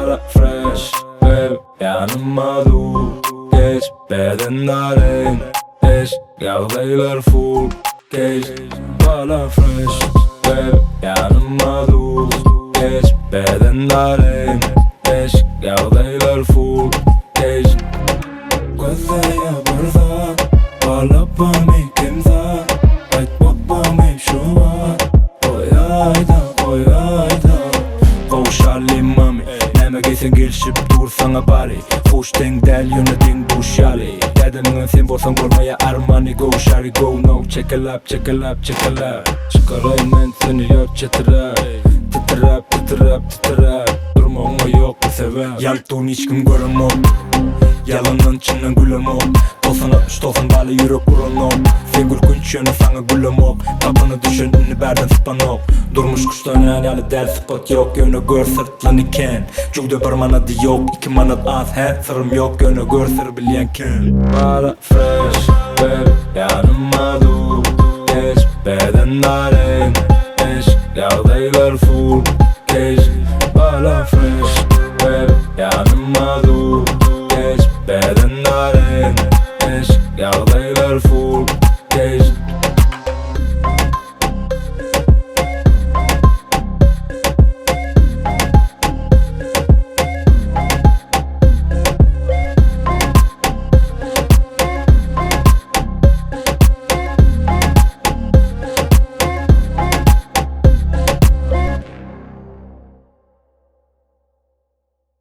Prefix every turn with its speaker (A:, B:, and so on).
A: Bana fresh baby, yanıma dur. Geç bedenlerin eş, yağlaylar full geç. Bana fresh baby, yanıma dur. Geç bedenlerin eş, yağlaylar full geç. Gözeye barza, balapami kimza. Ayt babami şu var. Koy ayda Koşarli mami Neme giysen gelişip dursana bari. Hoş denk del yönetin bu şali. Dedenin sen bolsan bolmaya armani. Go shari go no, check it up, check it up, check it up. Çıkarayım ben seni yok çetirap. Titirap, titirap, titirap. Durma ona yok bu sebep. Yaltun hiç kim göremok. Yalanın içinden gülemok. 90-60-90 bali yürek vuranok. Sen gül kunç yönü sana gülemok. Kapını düşün ünlü berden spanok. Durmuş kuştan yani der spot yok. Yönü gör sırtlan iken. Cugda bir manadı yok. 2 manat az he sırrım yok. Yönü gör sır bilyen ken. Bana fresh baby, yanıma dur. Geç bedenlerin eş, yağdaylar full geç. Bana fresh